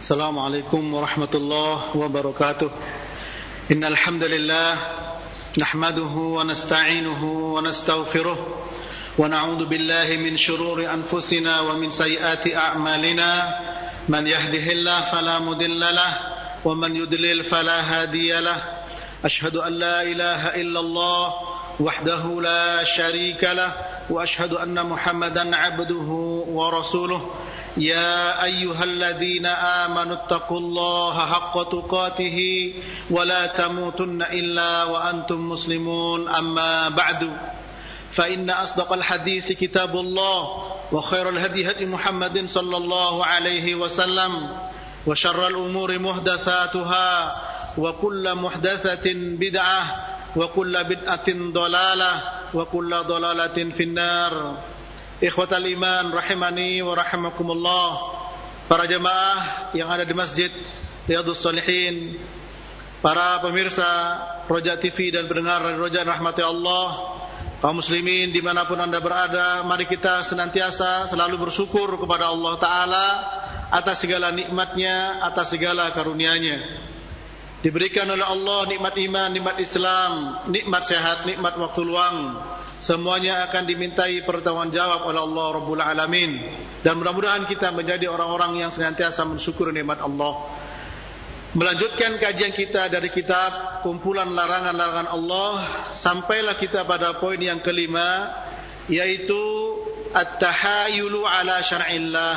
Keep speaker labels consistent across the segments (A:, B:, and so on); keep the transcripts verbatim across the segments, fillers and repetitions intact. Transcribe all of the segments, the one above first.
A: Assalamualaikum warahmatullahi wabarakatuh. Innal hamdalillah nahmaduhu wa nasta'inuhu wa nastaghfiruh wa na'udzu billahi min shururi anfusina wa min sayyiati a'malina. Man yahdihillahu fala mudilla lahu wa man yudlil fala hadiya lahu. Ashhadu an la ilaha illallah wahdahu la syarika lahu wa ashhadu anna Muhammadan 'abduhu wa rasuluh. يا أيها الذين آمنوا اتقوا الله حق تقاته ولا تموتن إلا وأنتم مسلمون أما بعد فإن أصدق الحديث كتاب الله وخير الهدي هدي محمد صلى الله عليه وسلم وشر الأمور محدثاتها وكل محدثة بدعة وكل بدعة ضلالة وكل ضلالة في النار. Ikhwatal iman rahimani wa rahimakumullah. Para jemaah yang ada di Masjid Riyadhus Shalihin, para pemirsa Roja T V dan pendengar dari Roja Rahmati Allah, kaum muslimin dimanapun anda berada, mari kita senantiasa selalu bersyukur kepada Allah Ta'ala atas segala nikmatnya, atas segala karunia-Nya. Diberikan oleh Allah nikmat iman, nikmat Islam, nikmat sehat, nikmat waktu luang, semuanya akan dimintai pertanggungjawab oleh Allah Rabbul Alamin. Dan mudah-mudahan kita menjadi orang-orang yang senantiasa mensyukur nikmat Allah. Melanjutkan kajian kita dari kitab kumpulan larangan-larangan Allah, sampailah kita pada poin yang kelima, yaitu at-tahayulu ala syar'illah,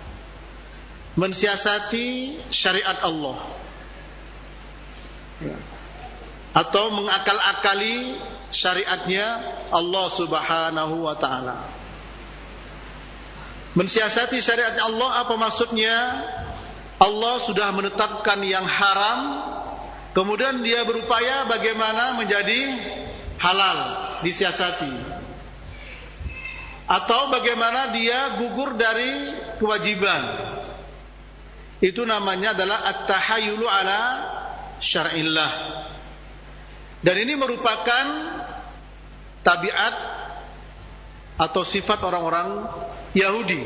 A: mensiasati syariat Allah, atau mengakal-akali syariatnya Allah Subhanahu wa ta'ala. Mensiasati syariat Allah apa maksudnya? Allah sudah menetapkan yang haram, kemudian dia berupaya bagaimana menjadi halal, disiasati. Atau bagaimana dia gugur dari kewajiban. Itu namanya adalah at-tahayyulu ala syar'illah. Dan ini merupakan tabiat atau sifat orang-orang Yahudi.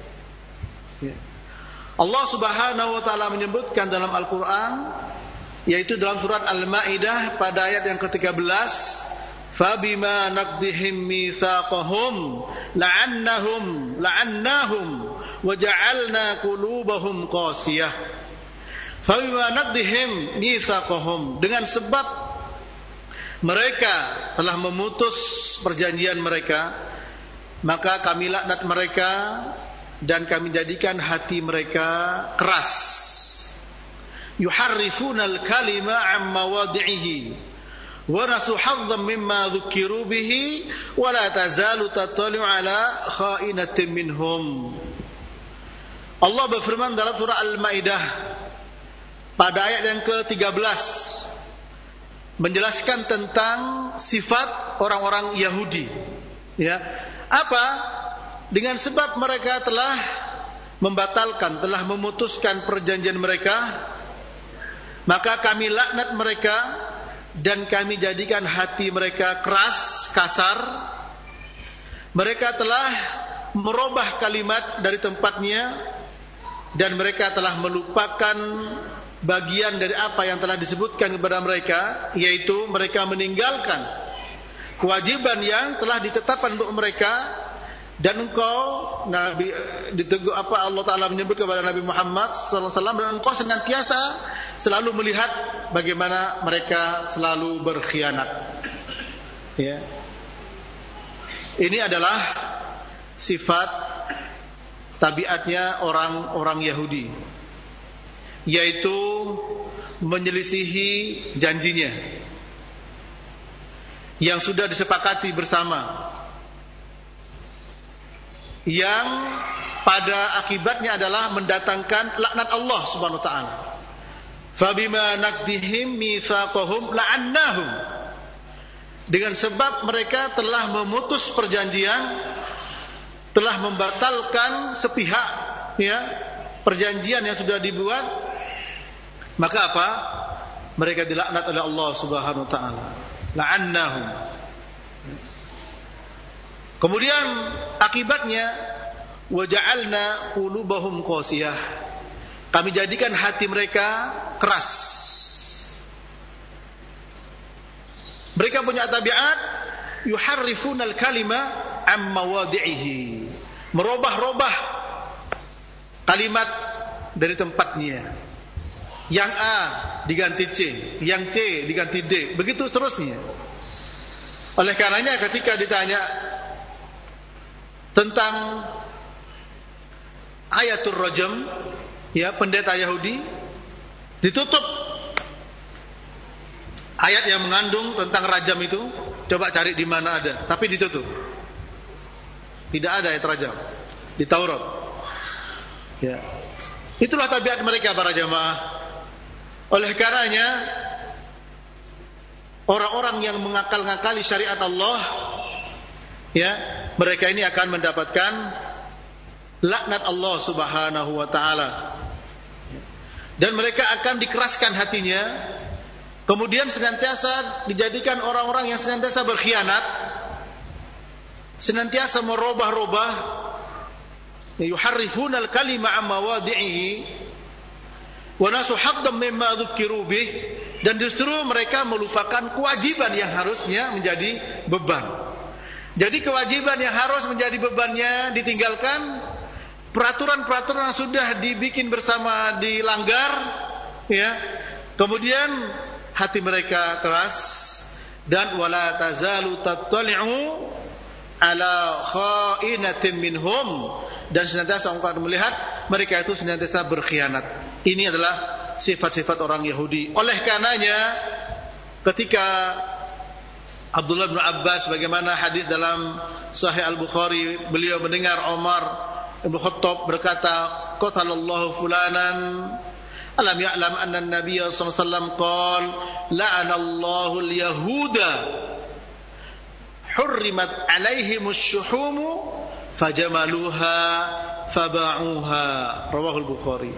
A: Allah Subhanahu wa ta'ala menyebutkan dalam Al-Quran, yaitu dalam surat Al-Ma'idah pada ayat yang ketiga belas, فَبِمَا نَقْدِهِمْ مِيثَاقَهُمْ لَعَنَّهُمْ لَعَنَّهُمْ وَجَعَلْنَا قُلُوبَهُمْ قَاسِيَةً. فَبِمَا نَقْدِهِمْ مِيثَاقَهُمْ, dengan sebab mereka telah memutus perjanjian mereka, maka kami laknat mereka dan kami jadikan hati mereka keras. Yuharrifunal kalima an mawadhihi wa nasu hazzan mimma dzukiru bihi wa la tazalu tattali'u ala kha'inatin minhum. Allah berfirman dalam surah Al-Maidah pada ayat yang ke tiga belas, menjelaskan tentang sifat orang-orang Yahudi. Ya, apa? Dengan sebab mereka telah membatalkan, telah memutuskan perjanjian mereka, maka kami laknat mereka dan kami jadikan hati mereka keras, kasar. Mereka telah merubah kalimat dari tempatnya dan mereka telah melupakan bagian dari apa yang telah disebutkan kepada mereka, yaitu mereka meninggalkan kewajiban yang telah ditetapkan untuk mereka. Dan engkau Nabi ditegur apa Allah Ta'ala menyebut kepada Nabi Muhammad sallallahu alaihi wasallam, dan engkau senantiasa selalu melihat bagaimana mereka selalu berkhianat. Ya. Ini adalah sifat tabiatnya orang-orang Yahudi, yaitu menyelisihi janjinya yang sudah disepakati bersama, yang pada akibatnya adalah mendatangkan laknat Allah Subhanahu wa ta'ala. Fabima naqdihim mitsaqahum la'annahum, dengan sebab mereka telah memutus perjanjian, telah membatalkan sepihak, ya, perjanjian yang sudah dibuat, maka apa? Mereka dilaknat oleh Allah Subhanahu wa ta'ala. La'annahum. Kemudian akibatnya waja'alna qulubahum qasiyah, Kami jadikan hati mereka keras. Mereka punya tabiat yuharrifunal kalima am mawadhi'ihi, merubah-rubah kalimat dari tempatnya. Yang A diganti C, yang C diganti D, begitu seterusnya. Oleh karenanya ketika ditanya tentang ayatul rajam, ya, pendeta Yahudi ditutup ayat yang mengandung tentang rajam itu. Coba cari di mana ada, tapi ditutup. Tidak ada ayat rajam di Taurat. Ya. Itulah tabiat mereka para jamaah. Oleh karenanya orang-orang yang mengakal-ngakali syariat Allah, ya, mereka ini akan mendapatkan laknat Allah Subhanahu wa taala. Dan mereka akan dikeraskan hatinya, kemudian senantiasa dijadikan orang-orang yang senantiasa berkhianat, senantiasa merubah-rubah, yuharrifuna al-kalima an mawadhi'ihi wa nasu haqqan mimma dzukiru bih, dan justru mereka melupakan kewajiban yang harusnya menjadi beban. Jadi kewajiban yang harus menjadi bebannya ditinggalkan, peraturan-peraturan yang sudah dibikin bersama dilanggar, ya. Kemudian hati mereka keras, dan wala tazalu tattali'u ala kha'inatin minhum, dan senantiasa engkau melihat mereka itu senantiasa berkhianat. Ini adalah sifat-sifat orang Yahudi. Oleh karenanya ketika Abdullah bin Abbas, bagaimana hadis dalam Sahih Al-Bukhari, beliau mendengar Umar bin Khattab berkata, qatalallahu fulanan alam ya'lam anna an-nabiy sallallahu alaihi wasallam qala la'anallahu al-yahuda hurrimat alaihimus syuhumu fajamaluha faba'uha, rawahul Bukhari.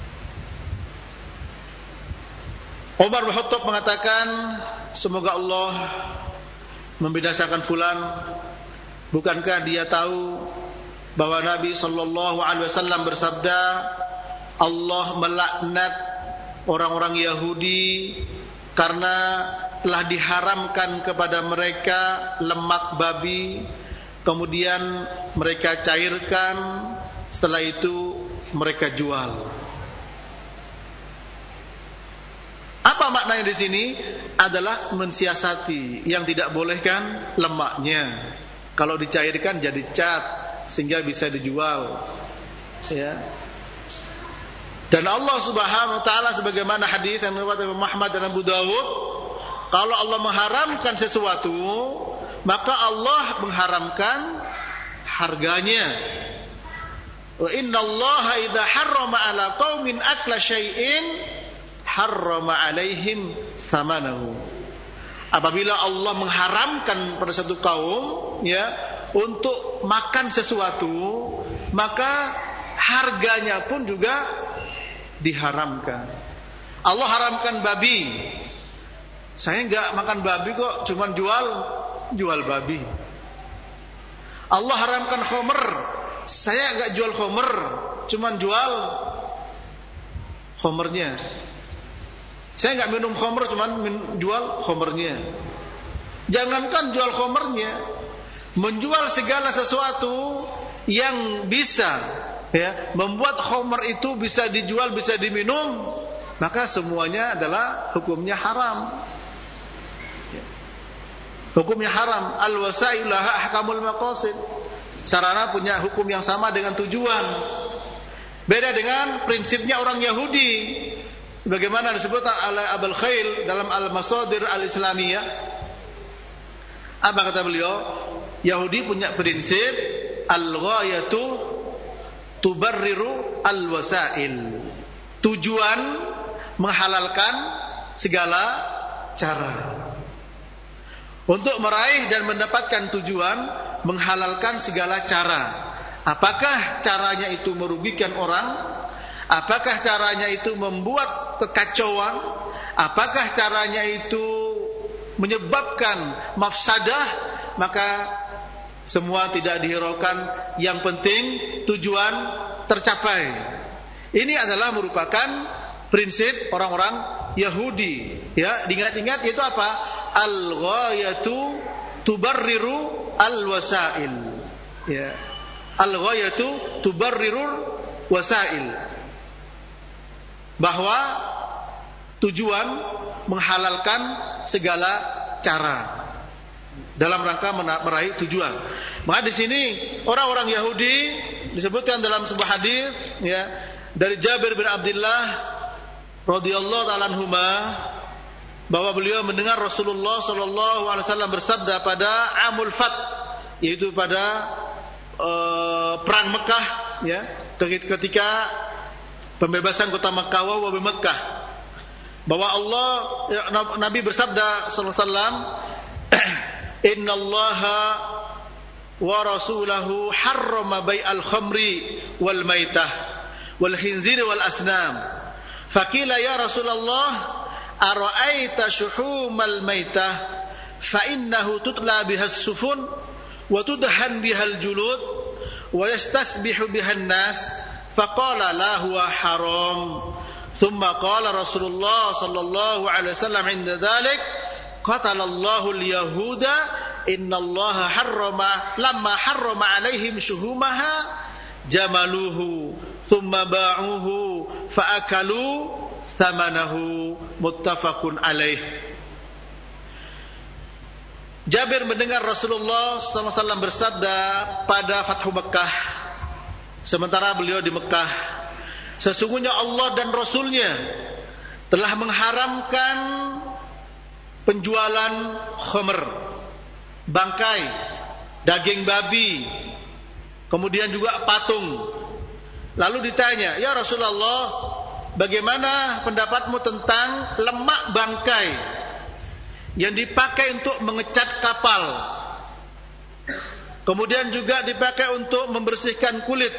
A: Umar bin Khattab mengatakan, semoga Allah membinasakan fulan. Bukankah dia tahu bahwa Nabi sallallahu alaihi wasallam bersabda, Allah melaknat orang-orang Yahudi karena telah diharamkan kepada mereka lemak babi, kemudian mereka cairkan, setelah itu mereka jual. Apa maknanya di sini? Adalah mensiasati, yang tidak bolehkan lemaknya. Kalau dicairkan jadi cat sehingga bisa dijual. Ya. Dan Allah Subhanahu wa taala sebagaimana hadis yang diriwayatkan Imam Ahmad dan Abu Dawud, kalau Allah mengharamkan sesuatu, maka Allah mengharamkan harganya. Wa innallaha idza harrama 'ala qaumin akla syai'in harrama 'alaihim thamanahu. Apabila Allah mengharamkan pada satu kaum, ya, untuk makan sesuatu, maka harganya pun juga diharamkan. Allah haramkan babi. Saya enggak makan babi kok, cuman jual jual babi. Allah haramkan khamr. Saya enggak jual khamr, cuman jual khamrnya. Saya enggak minum khamr, cuman min- jual khamrnya. Jangankan jual khamrnya, menjual segala sesuatu yang bisa, ya, membuat khamr itu bisa dijual, bisa diminum, maka semuanya adalah hukumnya haram. Hukumnya haram. Al-wasailu laha ahkamul maqasid. Sarana punya hukum yang sama dengan tujuan. Beda dengan prinsipnya orang Yahudi. Bagaimana disebut oleh Abul Khail dalam Al-Masadir Al-Islamiyah. Apa kata beliau? Yahudi punya prinsip al-ghayatu tubarriru al-wasail. Tujuan menghalalkan segala cara. Untuk meraih dan mendapatkan tujuan, menghalalkan segala cara. Apakah caranya itu merugikan orang? Apakah caranya itu membuat kekacauan? Apakah caranya itu menyebabkan mafsadah? Maka semua tidak dihiraukan. Yang penting tujuan tercapai. Ini adalah merupakan prinsip orang-orang Yahudi. Ya, diingat-ingat yaitu apa? Al-ghayatu tubarriru al-wasail. Ya. Al-ghayatu tubarriru wasail. Bahwa tujuan menghalalkan segala cara dalam rangka meraih tujuan. Maka di sini orang-orang Yahudi disebutkan dalam sebuah hadis ya dari Jabir bin Abdullah radhiyallahu ta'ala anhuma bahwa beliau mendengar Rasulullah sallallahu alaihi wasallam bersabda pada Amul Fath, yaitu pada uh, perang Mekah ya, ketika pembebasan kota Mekah wa bi Mekah, bahwa Allah ya, Nabi bersabda sallallahu alaihi wasallam, innallaha wa rasulahu harrama bai'al khamri wal maitah wal khinzir wal asnam. Faqila ya Rasulullah ara'aita shuhumal maitah fa innahu tutla biha as-sufun wa tudhan biha al-julud wa yastasbihu biha an-nas. Faqala la huwa haram. Thumma qala Rasulullah sallallahu alaihi wasallam 'inda dhalik qatalallahu al-yahuda innallaha harrama lamma harrama 'alaihim shuhumaha jamaluhu thumma ba'uhu fa'akalu thamanahu muttafaqun alaih. Jabir mendengar Rasulullah sallallahu alaihi wasallam bersabda pada Fathu Mekah sementara beliau di Mekah, sesungguhnya Allah dan Rasulnya telah mengharamkan penjualan khamr, bangkai, daging babi, kemudian juga patung. Lalu ditanya, ya Rasulullah, bagaimana pendapatmu tentang lemak bangkai yang dipakai untuk mengecat kapal, kemudian juga dipakai untuk membersihkan kulit,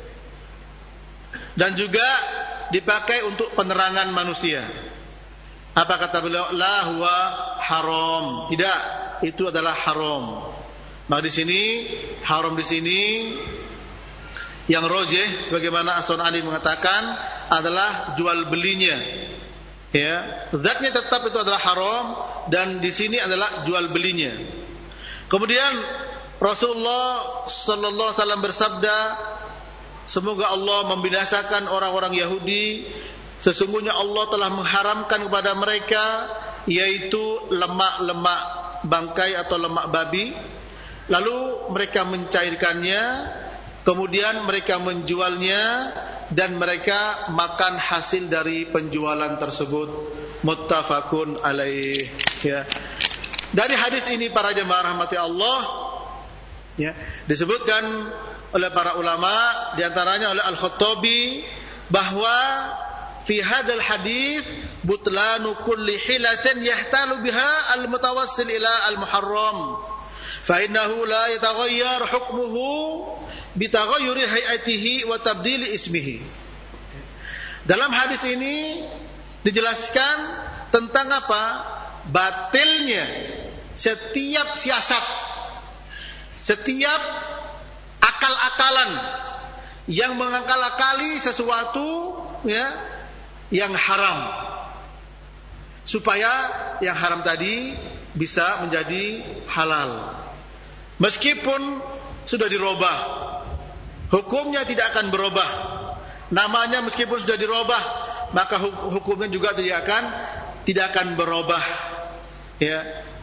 A: dan juga dipakai untuk penerangan manusia? Apa kata beliau? La huwa haram. Tidak, itu adalah haram. Maka di sini haram di sini yang rojeh sebagaimana As-Sunani mengatakan adalah jual belinya. Ya, zatnya tetap itu adalah haram dan di sini adalah jual belinya. Kemudian Rasulullah sallallahu alaihi wasallam bersabda, semoga Allah membinasakan orang-orang Yahudi. Sesungguhnya Allah telah mengharamkan kepada mereka yaitu lemak-lemak bangkai atau lemak babi, lalu mereka mencairkannya, kemudian mereka menjualnya dan mereka makan hasil dari penjualan tersebut. Muttafaqun alaih. Ya. Dari hadis ini para jemaah rahmati Allah, ya, disebutkan oleh para ulama, diantaranya oleh Al-Khattabi, bahwa fi hadzal hadis butlanu kulli hilatin yahtalu biha al-mutawassil ila al-muharram fa innahu la yataghayyar hukmuhu bi taghayyuri hay'atihi wa tabdili ismihi. Dalam hadis ini dijelaskan tentang apa? Batilnya setiap siasat, setiap akal-akalan yang mengakal-akali sesuatu ya yang haram, supaya yang haram tadi bisa menjadi halal. Meskipun sudah dirubah, hukumnya tidak akan berubah. Namanya meskipun sudah dirubah, maka hukumnya juga tidak akan tidak akan berubah. Ya.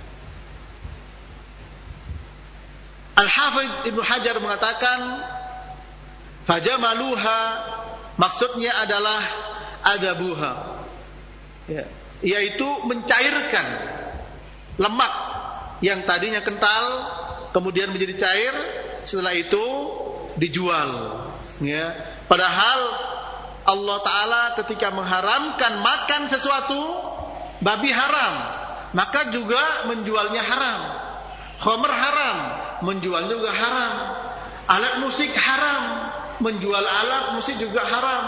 A: Al-Hafidz Ibnu Hajar mengatakan, fajamaluha maksudnya adalah adabuha, ya, yaitu mencairkan lemak yang tadinya kental kemudian menjadi cair, setelah itu dijual. Ya. Padahal Allah Ta'ala ketika mengharamkan makan sesuatu, babi haram, maka juga menjualnya haram. Khamr haram, menjual juga haram. Alat musik haram, menjual alat musik juga haram.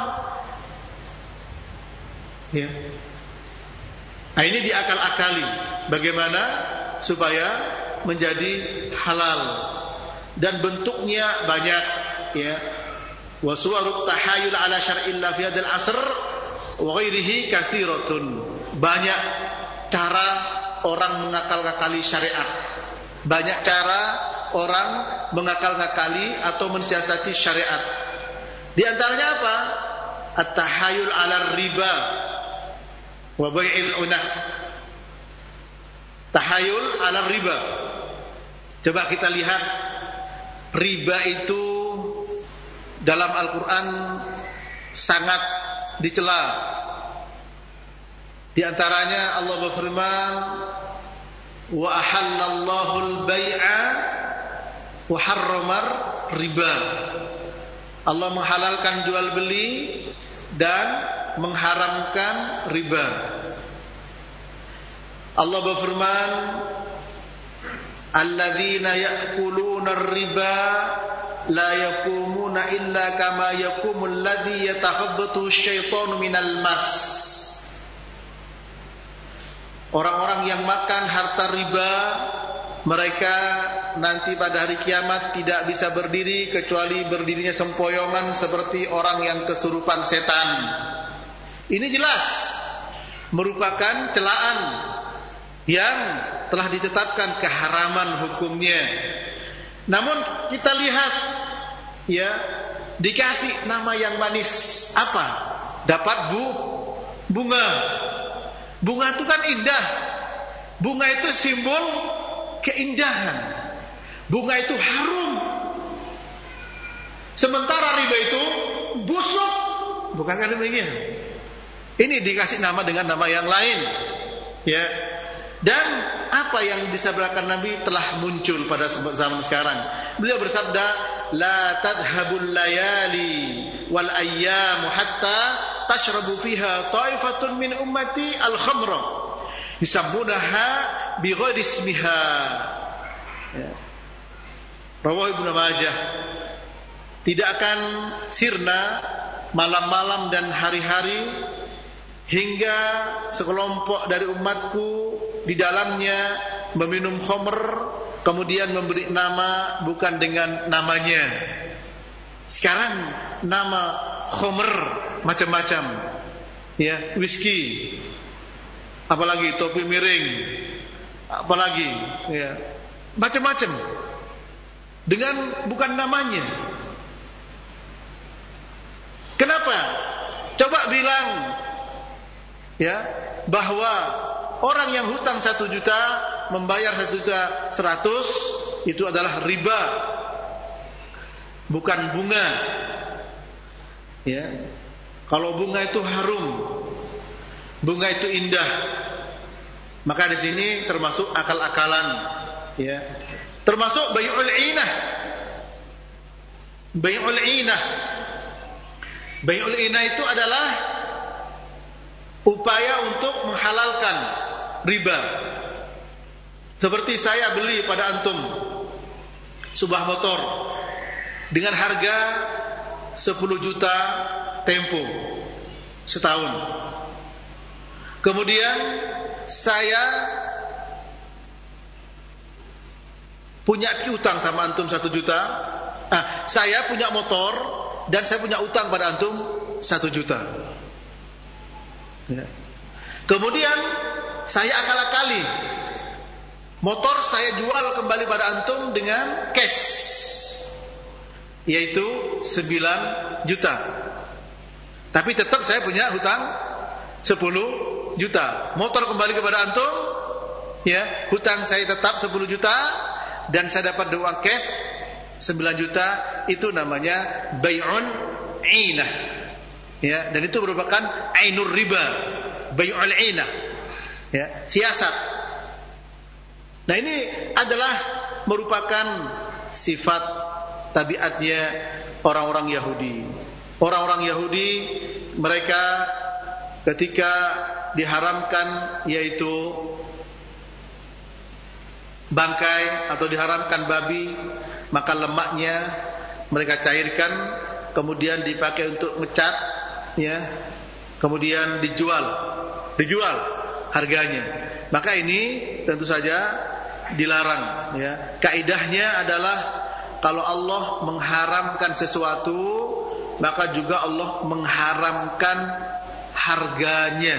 A: Ya. Nah, ini diakal-akali bagaimana supaya menjadi halal dan bentuknya banyak. Ya. wa suwarut tahayul ala syar'illah fi hadzal asr wa ghairihi katsiratun. Banyak cara orang mengakal-ngakali syariat. Banyak cara orang mengakal-ngakali atau mensiasati syariat. Di antaranya apa? At-tahayul ala riba wa bai'il unah. Tahayul ala riba. Coba kita lihat, riba itu dalam Al-Quran sangat dicela. Di antaranya Allah berfirman, wa ahallallahu al-bai'a wa harramar riba. Allah menghalalkan jual beli dan mengharamkan riba. Allah berfirman, alladzina ya'kuluna ar-riba la yakumuna illa kama yakumul ladzi yatakhabbathu asyaitanu minal mas. Orang-orang yang makan harta riba, mereka nanti pada hari kiamat tidak bisa berdiri kecuali berdirinya sempoyongan seperti orang yang kesurupan setan. Ini jelas merupakan celaan yang telah ditetapkan keharaman hukumnya. Namun kita lihat, ya, dikasih nama yang manis, apa? Dapat bu, bunga. Bunga itu kan indah. Bunga itu simbol keindahan. Bunga itu harum. Sementara riba itu busuk. Bukankah demikian? Ini dikasih nama dengan nama yang lain. Ya. Dan apa yang disabarkan Nabi telah muncul pada zaman sekarang. Beliau bersabda, la tadhhabul layali wal ayyamu hatta tashrabu fiha ta'ifatun min ummati al-khamra yusammunaha bighairi ismiha. Ya. Rawahu Ibnu Majah. Tidak akan sirna malam-malam dan hari-hari hingga sekelompok dari umatku di dalamnya meminum khamr, kemudian memberi nama bukan dengan namanya. Sekarang nama khamr macam-macam, ya, whisky, apalagi topi miring, apalagi, ya, macam-macam dengan bukan namanya. Kenapa? Coba bilang, ya, bahwa orang yang hutang satu juta membayar satu juta seratus itu adalah riba, bukan bunga. Ya, kalau bunga itu harum, bunga itu indah, maka di sini termasuk akal-akalan, ya, termasuk bai'ul inah. Bai'ul inah, bai'ul inah itu adalah upaya untuk menghalalkan riba. Seperti saya beli pada antum sebuah motor dengan harga sepuluh juta tempo setahun. Kemudian saya punya utang sama antum satu juta. Ah, saya punya motor dan saya punya utang pada antum satu juta. Ya. Kemudian saya akal-akali, motor saya jual kembali pada antum dengan cash, yaitu sembilan juta. Tapi tetap saya punya hutang sepuluh juta. Motor kembali kepada antum, ya, hutang saya tetap sepuluh juta dan saya dapat uang cash sembilan juta. Itu namanya bai'un inah. Ya, dan itu merupakan ainur riba, bai'ul inah. Ya, siasat. Nah, ini adalah merupakan sifat tabiatnya orang-orang Yahudi. Orang-orang Yahudi, mereka ketika diharamkan yaitu bangkai atau diharamkan babi, maka lemaknya mereka cairkan, kemudian dipakai untuk ngecat, ya, kemudian dijual, dijual harganya. Maka ini tentu saja dilarang, ya. Kaidahnya adalah kalau Allah mengharamkan sesuatu, maka juga Allah mengharamkan harganya.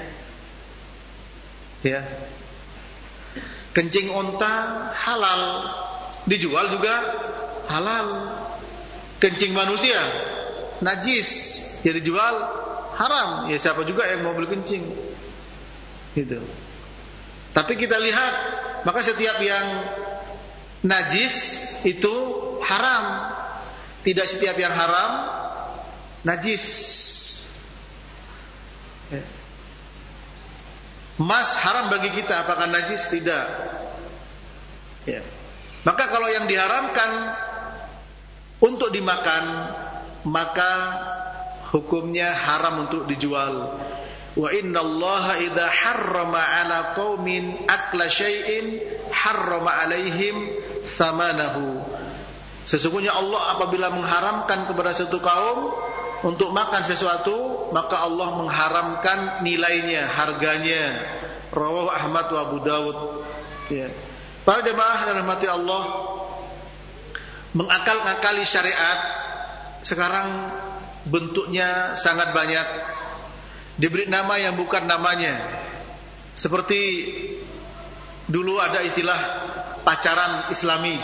A: Ya. Kencing unta halal, dijual juga halal. Kencing manusia najis, ya dijual haram. Ya siapa juga yang mau beli kencing. Gitu. Tapi kita lihat, maka setiap yang najis itu haram. Tidak setiap yang haram najis. Ya. Emas haram bagi kita, apakah najis? Tidak. Ya. Maka kalau yang diharamkan untuk dimakan, maka hukumnya haram untuk dijual. Wa innallaha idza harrama 'ala qaumin akla syai'in harrama 'alaihim thamanahu. Sesungguhnya Allah apabila mengharamkan kepada satu kaum untuk makan sesuatu, maka Allah mengharamkan nilainya, harganya. Rawahu Ahmad wa Abu Dawud. Ya. Para jemaah yang dirahmati Allah, mengakal-ngakali syariat sekarang bentuknya sangat banyak. Diberi nama yang bukan namanya. Seperti dulu ada istilah pacaran Islami.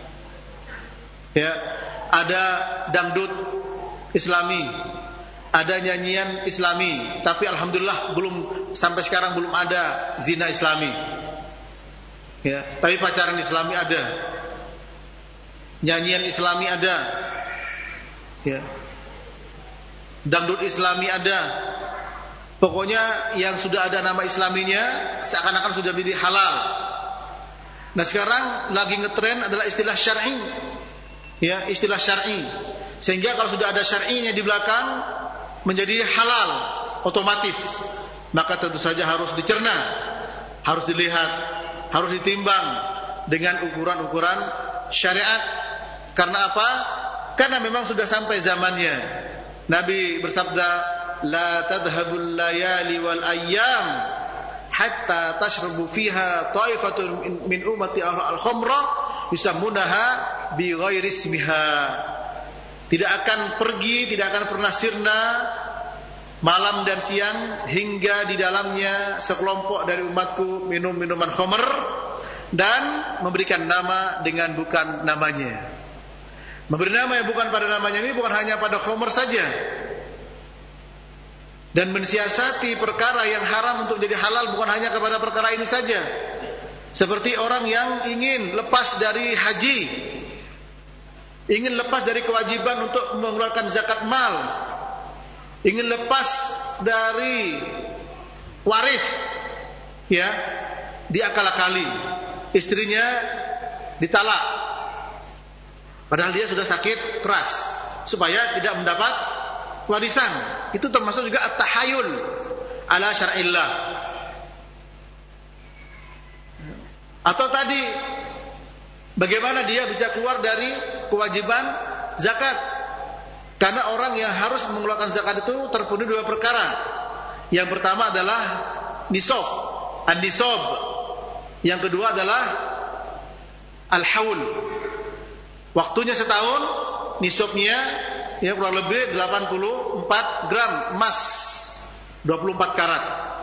A: Ya, ada dangdut Islami, ada nyanyian Islami, tapi alhamdulillah belum sampai sekarang belum ada zina Islami. Ya, tapi pacaran Islami ada. Nyanyian Islami ada. Ya. Dangdut Islami ada. Pokoknya yang sudah ada nama Islaminya seakan-akan sudah menjadi halal. Nah, sekarang lagi ngetren adalah istilah syar'i. Ya, istilah syar'i. Sehingga kalau sudah ada syar'inya di belakang menjadi halal otomatis. Maka tentu saja harus dicerna, harus dilihat, harus ditimbang dengan ukuran-ukuran syariat. Karena apa? Karena memang sudah sampai zamannya. Nabi bersabda, "La tadhhabul layali wal ayyam hatta tashrabu fiha ta'ifatun min ummati al-khamra yusammunaha bi ghairi ismiha." Tidak akan pergi, tidak akan pernah sirna malam dan siang hingga di dalamnya sekelompok dari umatku minum minuman khamr dan memberikan nama dengan bukan namanya. Memberi nama yang bukan pada namanya ini bukan hanya pada khamr saja. Dan mensiasati perkara yang haram untuk jadi halal bukan hanya kepada perkara ini saja. Seperti orang yang ingin lepas dari haji, ingin lepas dari kewajiban untuk mengeluarkan zakat mal, ingin lepas dari waris, ya, diakal-akali, istrinya ditalak, padahal dia sudah sakit keras, supaya tidak mendapat warisan. Itu termasuk juga at-tahayul ala syar'illah. Atau tadi, bagaimana dia bisa keluar dari kewajiban zakat? Karena orang yang harus mengeluarkan zakat itu terpenuhi dua perkara. Yang pertama adalah nisab, an-nisab. Yang kedua adalah al-haul. Waktunya setahun, nisabnya ya kurang lebih delapan puluh empat gram emas, dua puluh empat karat.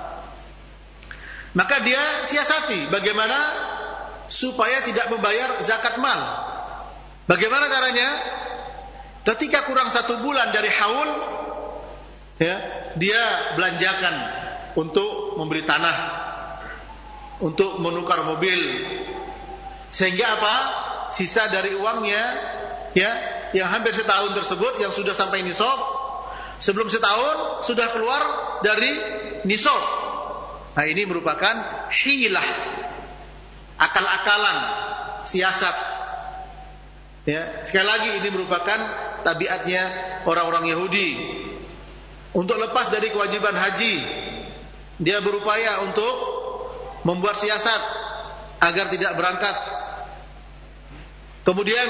A: Maka dia siasati bagaimana supaya tidak membayar zakat mal. Bagaimana caranya? Ketika kurang satu bulan dari haul, ya, dia belanjakan untuk membeli tanah, untuk menukar mobil, sehingga apa? Sisa dari uangnya, ya, yang hampir setahun tersebut yang sudah sampai nisab, sebelum setahun sudah keluar dari nisab. Nah, ini merupakan hilah, akal-akalan, siasat. Ya, sekali lagi ini merupakan tabiatnya orang-orang Yahudi. Untuk lepas dari kewajiban haji, dia berupaya untuk membuat siasat agar tidak berangkat. Kemudian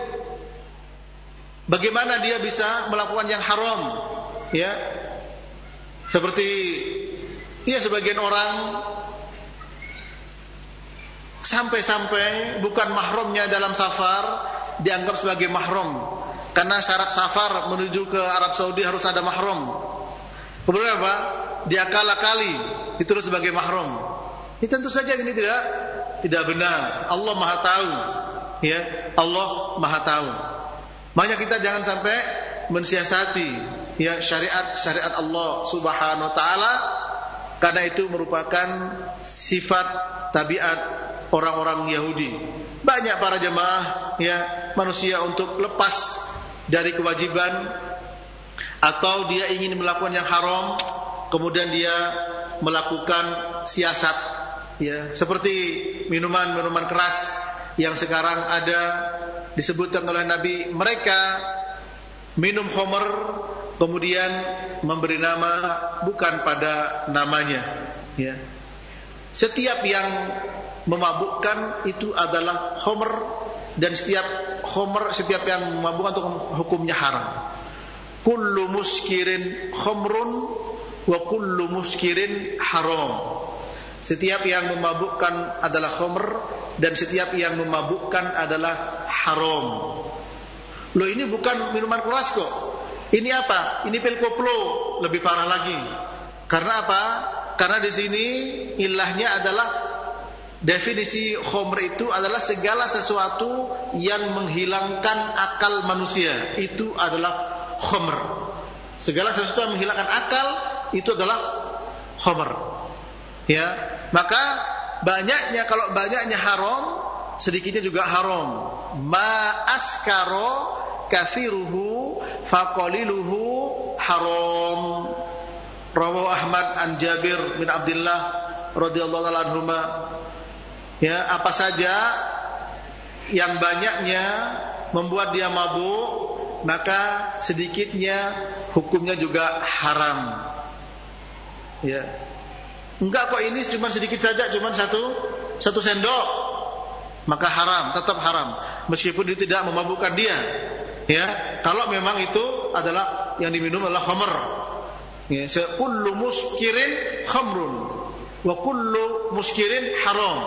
A: bagaimana dia bisa melakukan yang haram, ya? Seperti ya sebagian orang sampai-sampai bukan mahramnya dalam safar dianggap sebagai mahram karena syarat safar menuju ke Arab Saudi harus ada mahram. Kemudian apa? Diakal-akali ditulis sebagai mahram. Ini tentu saja ini tidak tidak benar. Allah Maha tahu. Ya, Allah Maha tahu. Makanya kita jangan sampai mensiasati ya syariat-syariat Allah Subhanahu wa taala, karena itu merupakan sifat tabiat orang-orang Yahudi. Banyak para jemaah ya manusia untuk lepas dari kewajiban atau dia ingin melakukan yang haram, kemudian dia melakukan siasat ya, seperti minuman-minuman keras yang sekarang ada, disebutkan oleh Nabi, mereka minum khamr kemudian memberi nama bukan pada namanya ya. Setiap yang memabukkan itu adalah khamr, dan setiap khamr, setiap yang memabukkan itu hukumnya haram. Kullu muskirin khamrun wa kullu muskirin haram. Setiap yang memabukkan adalah khamr, dan setiap yang memabukkan adalah haram. Loh, ini bukan minuman keras kok. Ini apa? Ini pil koplo, lebih parah lagi. Karena apa? Karena di sini ilahnya adalah definisi khamr itu adalah segala sesuatu yang menghilangkan akal manusia. Itu adalah khamr. Segala sesuatu yang menghilangkan akal itu adalah khamr. Ya, maka banyaknya, kalau banyaknya haram, sedikitnya juga haram. Ma askaro kathiruhu faqaliluhu haram. Rawahu Ahmad an Jabir bin Abdullah radhiyallahu ta'ala anhuma. Ya, apa saja yang banyaknya membuat dia mabuk, maka sedikitnya hukumnya juga haram. Ya. Enggak kok, ini cuma sedikit saja, cuma satu satu sendok, maka haram, tetap haram, meskipun itu tidak memabukkan dia. Ya, kalau memang itu adalah yang diminum adalah khamr. Ya, kullu muskirin khamrun wa kullu muskirin haram.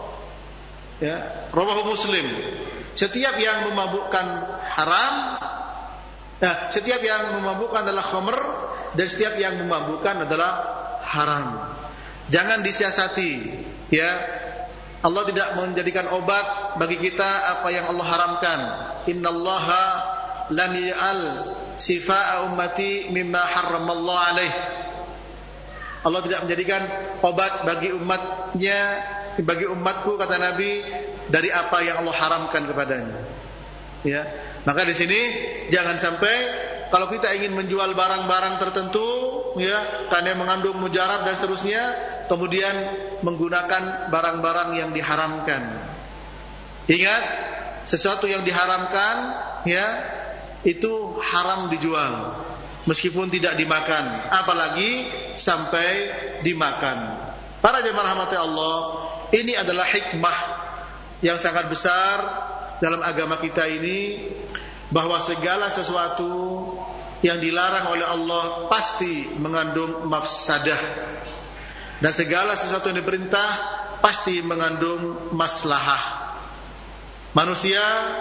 A: Ya, rawahu Muslim. Setiap yang memabukkan haram, nah, setiap yang memabukkan adalah khamr, dan setiap yang memabukkan adalah haram. Jangan disiasati, ya. Allah tidak menjadikan obat bagi kita apa yang Allah haramkan. Innallaha lam ya'al sifaa ummati mimma harramallahu alaih. Allah tidak menjadikan obat bagi umatnya, bagi umatku, kata Nabi, dari apa yang Allah haramkan kepadanya. Ya, maka di sini jangan sampai kalau kita ingin menjual barang-barang tertentu, ya, karena mengandung mujarab dan seterusnya, kemudian menggunakan barang-barang yang diharamkan. Ingat, sesuatu yang diharamkan, ya, itu haram dijual, meskipun tidak dimakan, apalagi sampai dimakan. Para jemaah rahmati Allah, ini adalah hikmah yang sangat besar dalam agama kita ini, bahwa segala sesuatu yang dilarang oleh Allah pasti mengandung mafsadah, dan segala sesuatu yang diperintah pasti mengandung maslahah. Manusia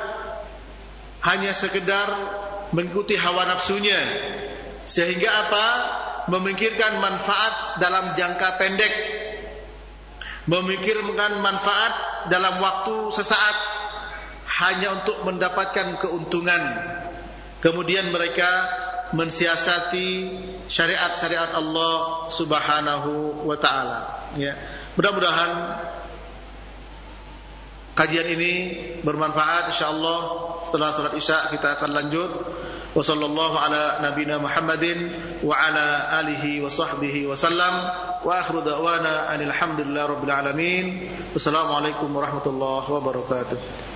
A: hanya sekedar mengikuti hawa nafsunya, sehingga apa? Memikirkan manfaat dalam jangka pendek, memikirkan manfaat dalam waktu sesaat, hanya untuk mendapatkan keuntungan. Kemudian mereka mensiasati syariat-syariat Allah Subhanahu wa taala. Ya. Mudah-mudahan kajian ini bermanfaat insyaallah. Setelah salat Isya kita akan lanjut. Wa sallallahu ala nabiyina Muhammadin wa ala alihi wa sahbihi wa sallam. Wa akhiru da'wana alhamdulillahi rabbil alamin. Wassalamualaikum warahmatullahi wabarakatuh.